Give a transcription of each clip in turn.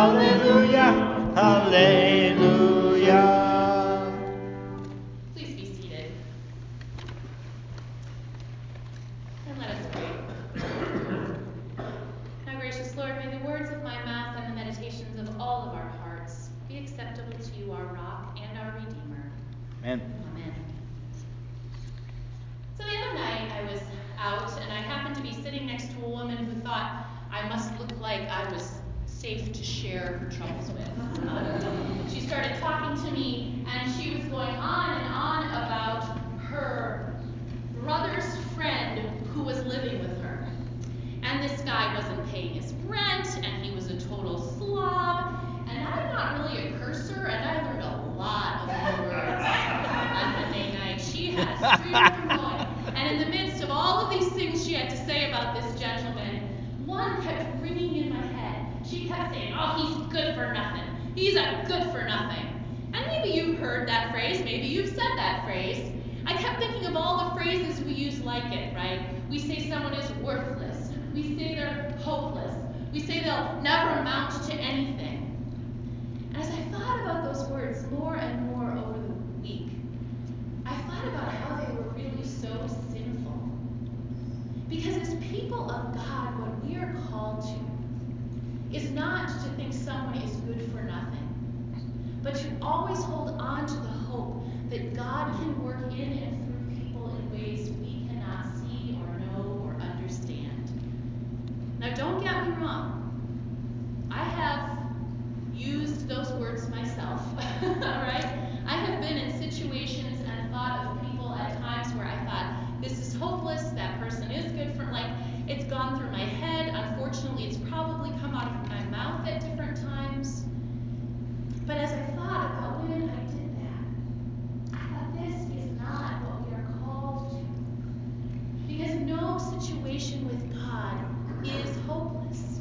Hallelujah. Hallelujah. Please be seated. And let us pray. Now, gracious Lord, may the words of my mouth and the meditations of all of our hearts be acceptable to you, our rock and our Redeemer. Amen. Amen. So the other night I was out and I happened to be sitting next to a woman who thought I must look like I was safe to share her troubles with. She started talking to me and she was going on and on about her brother's friend who was living with her. And this guy wasn't paying his rent and he was a total slob. And I'm not really a cursor and I learned a lot of new words on Monday night. She had a stream from going. And in the midst of all of these things she had to say about this gentleman, one kept ringing in my head. She kept saying, oh, he's good for nothing. He's a good for nothing. And maybe you've heard that phrase. Maybe you've said that phrase. I kept thinking of all the phrases we use like it, right? We say someone is worthless. We say they're hopeless. We say they'll never amount to anything. As I thought about those words more and more over the week, I thought about how they were really so sinful. Because as people of God, what we are called to is not to think someone is good for nothing, but to always hold on to the hope that God can work in and through people in ways we cannot see or know or understand. Now, don't get me wrong. I have used those words myself, all right? I have been in situations and thought of people at times where I thought, this is hopeless, that person is good for, like, it's gone through my head. Unfortunately, it's probably come out of my mouth at different times. But as I thought about when I did that, I thought this is not what we are called to. Because no situation with God is hopeless.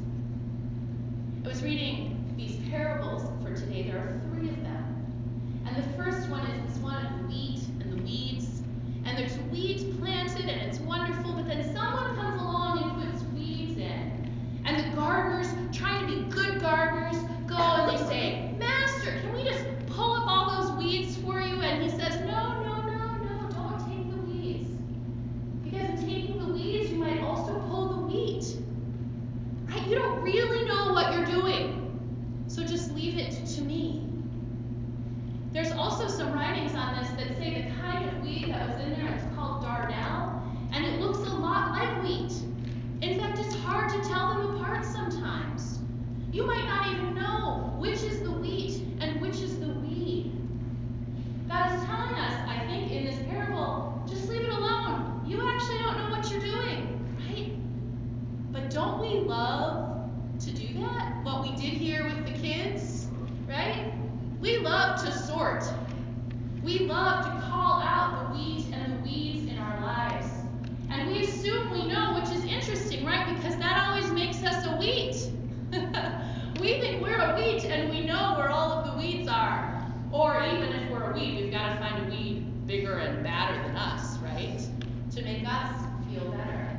I was reading these parables for today. There are 3 of them. And the first one is this one of the wheat and the weeds. And there's wheat planted and it's wonderful, but then someone comes along and puts weeds in. And the gardeners, trying to be good gardeners, go and they say, Master, can we just pull up all those weeds for you? And he says, no, don't take the weeds. Because in taking the weeds, you might also pull the wheat. Right? You don't really know what you're doing. So just leave it to me. There's also some writings on this that say the kind of wheat that was in there, it's called darnel, and it looks a lot like wheat. In fact, it's hard to tell them apart sometimes. You might not even know which is the wheat and which is the weed. God is telling us, I think, in this parable, just leave it alone. You actually don't know what you're doing, right? But don't we love to do that? What we did here with the kids, right? We love to sort. We love to call out the wheat and the weeds in our lives. And we assume we know, which is interesting, right? Because that always makes us a wheat. We think we're a wheat and we know where all of the weeds are. Or even if we're a weed, we've got to find a weed bigger and badder than us, right? To make us feel better.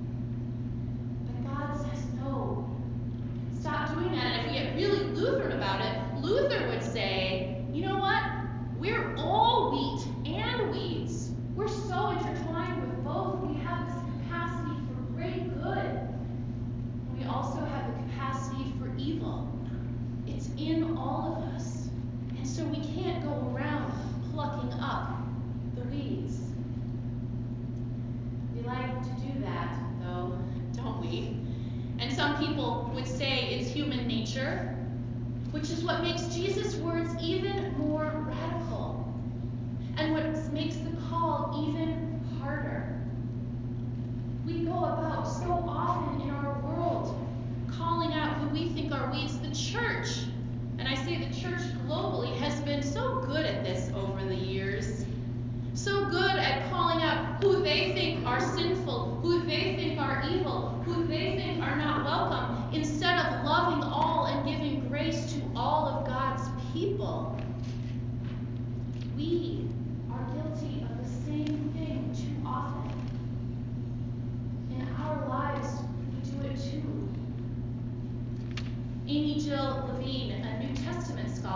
But God says no. Stop doing that. And if we get really Lutheran about it, Luther would say, you know what? We're all wheat and weeds. We're so intertwined with both. We have this capacity for great good. We also have the capacity for evil. It's in all of us. And so we can't go around plucking up the weeds. We like to do that, though, don't we? And some people would say it's human nature, which is what makes Jesus' words even more radical, and what makes the call even harder. We go about so often in our world calling out who we think are weeds. The church, and I say the church globally, has been so good at this over the years. So good at calling out who they think are sinful, who they think are evil, who they think are not welcome, instead of loving all and giving grace to all of God's people. We are guilty of the same thing too often. In our lives, we do it too. Amy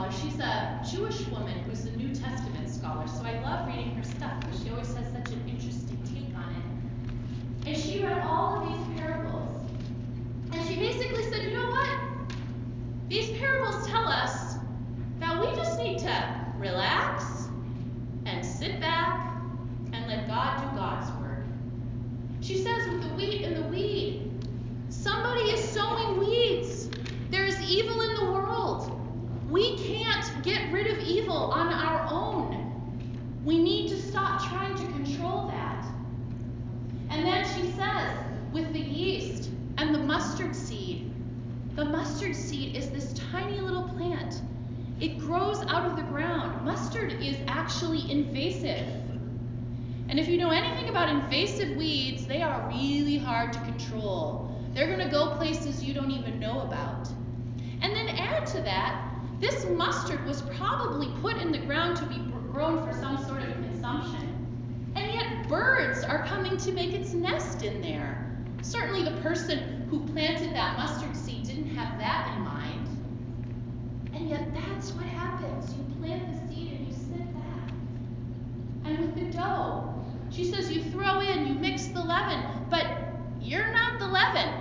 scholar. She's a Jewish woman who's a New Testament scholar, so I love reading her stuff because she always has such an interesting take on it. And she read all of these parables. And she basically said, you know what? These parables tell us that we just need to relax and sit back and let God do God's work. She says with the wheat and the weed, somebody is sowing weeds. There's evil in the world. We can't get rid of evil on our own. We need to stop trying to control that. And then she says, with the yeast and the mustard seed is this tiny little plant. It grows out of the ground. Mustard is actually invasive. And if you know anything about invasive weeds, they are really hard to control. They're going to go places you don't even know about. And then add to that, this mustard was probably put in the ground to be grown for some sort of consumption. And yet birds are coming to make its nest in there. Certainly the person who planted that mustard seed didn't have that in mind. And yet that's what happens. You plant the seed and you sit back. And with the dough, she says you throw in, you mix the leaven, but you're not the leaven.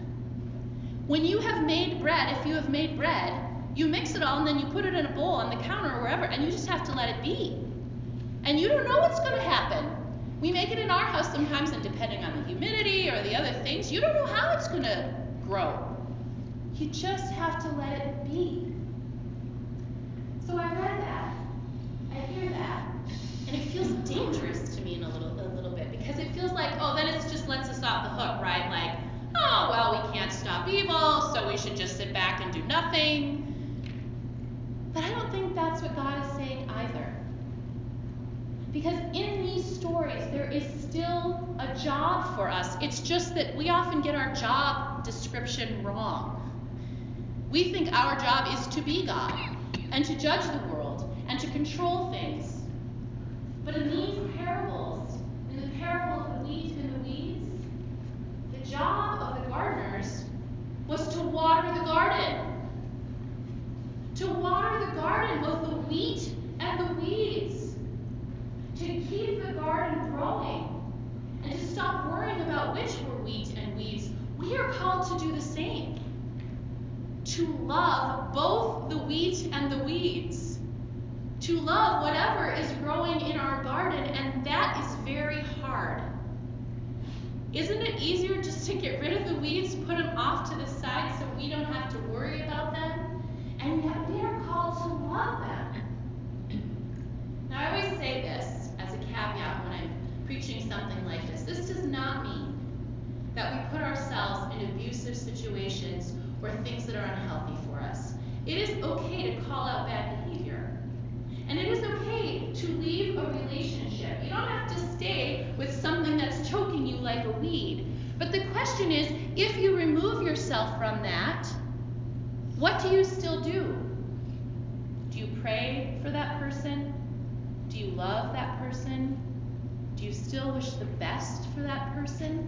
When you have made bread, if you have made bread, you mix it all and then you put it in a bowl on the counter or wherever, and you just have to let it be. And you don't know what's going to happen. We make it in our house sometimes, and depending on the humidity or the other things, you don't know how it's going to grow. You just have to let it be. So I read that. I hear that. And it feels dangerous to me in a little bit, because it feels like, oh, then it just lets us off the hook, right? Like, oh, well, we can't stop evil, so we should just sit back and do nothing. But I don't think that's what God is saying either. Because in these stories, there is still a job for us. It's just that we often get our job description wrong. We think our job is to be God and to judge the world and to control things. But in these parables, in the parable of the wheat and the weeds, the job of the gardeners was to water the garden. To water the garden, both the wheat and the weeds. To keep the garden growing. And to stop worrying about which were wheat and weeds. We are called to do the same. To love both the wheat and the weeds. To love whatever is growing in our garden, and that is very hard. Isn't it easier just to get rid of the weeds, put them off to the side so we don't have to worry about them? And yet we are called to love them. Now I always say this as a caveat when I'm preaching something like this. This does not mean that we put ourselves in abusive situations or things that are unhealthy for us. It is okay to call out bad behavior. And it is okay to leave a relationship. You don't have to stay with something that's choking you like a weed. But the question is, if you remove yourself from that, what do you still do? Do you pray for that person? Do you love that person? Do you still wish the best for that person?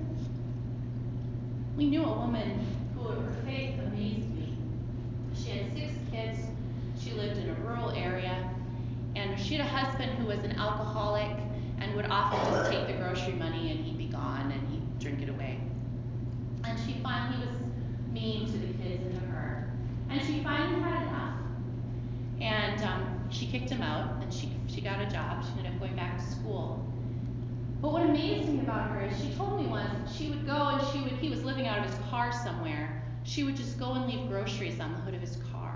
We knew a woman who her faith amazed me. She had 6 kids. She lived in a rural area. And she had a husband who was an alcoholic and would often just take the grocery money and he'd be gone and he'd drink it away. And she finally was mean to the kids and to her. And she finally had enough. And she kicked him out and she got a job. She ended up going back to school. But what amazed me about her is she told me once she would go and he was living out of his car somewhere. She would just go and leave groceries on the hood of his car.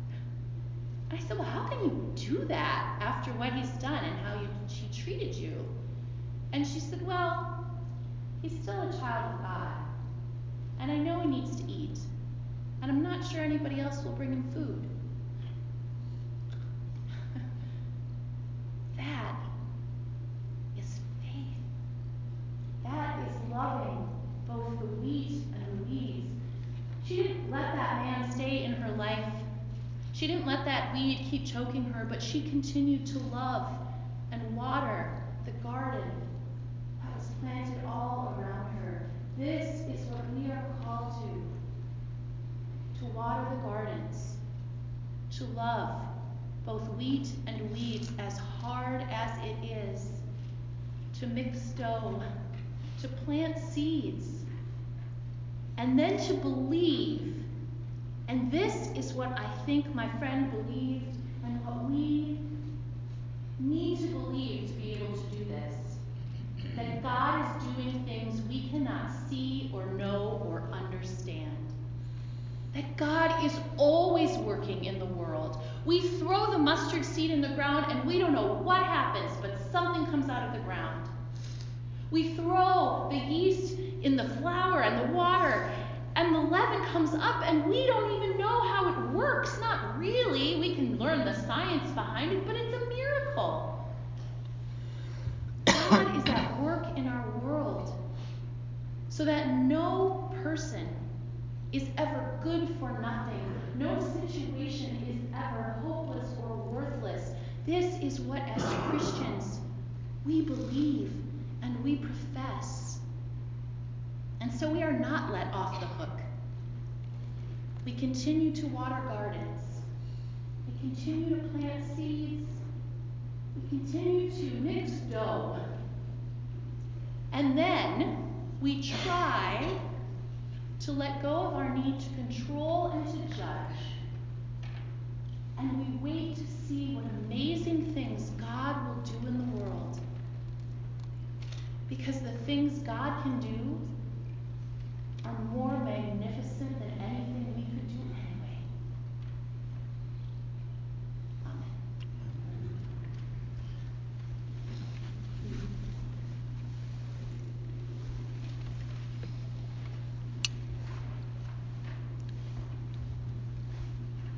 I said, well, how can you do that after what he's done and how he treated you? And she said, well, he's still a child of God. And I know he needs to eat. And I'm not sure anybody else will bring him food. That is faith. That is loving both the wheat and the weeds. She didn't let that man stay in her life. She didn't let that weed keep choking her, but she continued to love and water the garden that was planted all around her. This is what we are called to water the gardens, to love both wheat and weeds, as hard as it is to mix dough, to plant seeds, and then to believe. And this is what I think my friend believed, and what we need to believe to be able to do this. That God is doing things we cannot see or know or understand. That God is always working in the world. We throw the mustard seed in the ground and we don't know what happens, but something comes out of the ground. We throw the yeast in the flour and the water, and the leaven comes up and we don't even know how it works. Not really. We can learn the science behind it, but it's a miracle. God is at work in our world so that no person is ever good for nothing. No situation is ever hopeless or worthless. This is what, as Christians, we believe and we profess. And so we are not let off the hook. We continue to water gardens. We continue to plant seeds. We continue to mix dough. And then we try to let go of our need to control and to judge,